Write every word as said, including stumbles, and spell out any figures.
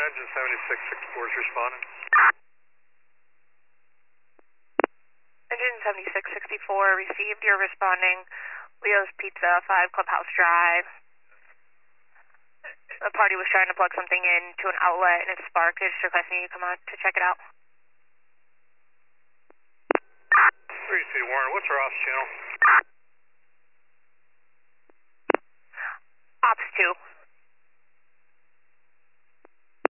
engine seventy-six sixty-four is responding. Engine seventy-six sixty-four received. You're responding. Leo's Pizza, five Clubhouse Drive. The party was trying to plug something in to an outlet and it sparked. They're just requesting you come out to check it out. three C Warren, what's our ops channel? Ops two.